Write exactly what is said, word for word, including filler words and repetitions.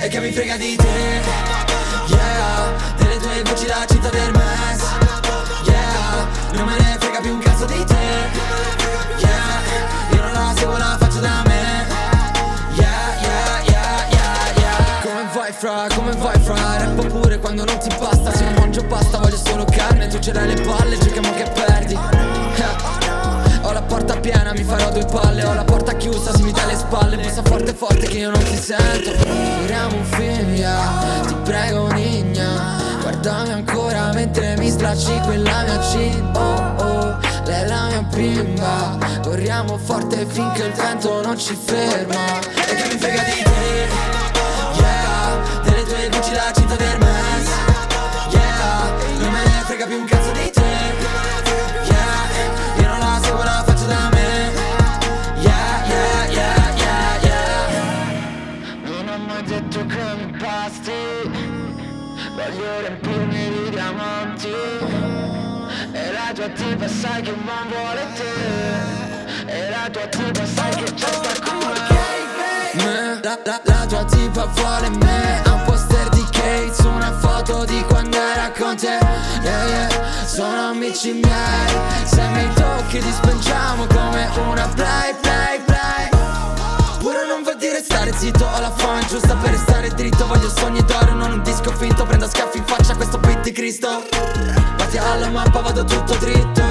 E che mi frega di te, yeah. Delle tue voci la città del mess, yeah. Non me ne frega più un cazzo di te, yeah. Io non la seguo, la faccio da me, yeah, yeah, yeah, yeah, yeah. Come vai fra, come vai fra? Rappo pure quando non ti basta. Se non mangio pasta voglio solo carne. Tu ce l'hai le palle, giochiamo che perdi, yeah. Ho la porta piena, mi farò due palle. Ho la porta chiusa, se mi dai le spalle. Bussa forte forte che io non ti sento. Giriamo un film, yeah. Ti prego nigna, guardami ancora mentre mi stracci quella mia cin. Oh oh, lei è la mia bimba. Corriamo forte finché il vento non ci ferma. E che mi frega di te, yeah. Delle tue voci la cinta del mess, yeah. Non me ne frega più un cazzo di te, yeah. Io non la seguo, la faccio da me, yeah, yeah, yeah, yeah, yeah. Non ho mai detto che mi basti, voglio riempirmi di diamanti. E la tua tipa sai che non vuole te, e la tua tipa sai che c'è sta con me. La, la, la tua tipa vuole me. Ha un poster di Kate su una foto di quando era con te, yeah, yeah. Sono amici miei, se mi tocchi ti spingiamo come una play, play, play. Pure non vuol dire stare zitto, ho la fame giusta per restare dritto. Voglio sogni d'oro, non un disco finto. Prendo scaffi in faccia questo beat di Cristo. Batti alla mappa, vado tutto dritto.